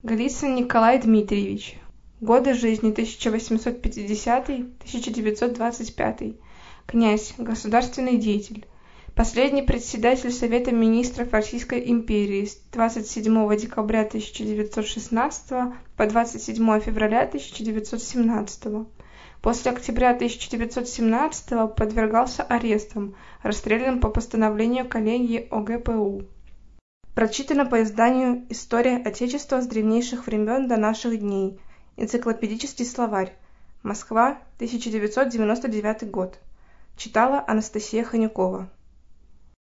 Голицын Николай Дмитриевич. Годы жизни 1850-1925. Князь, государственный деятель. Последний председатель Совета министров Российской империи с 27 декабря 1916 по 27 февраля 1917. После октября 1917 подвергался арестам, расстрелян по постановлению коллегии ОГПУ. Прочитано по изданию «История Отечества с древнейших времен до наших дней». Энциклопедический словарь. Москва, 1999 год. Читала Анастасия Ханюкова.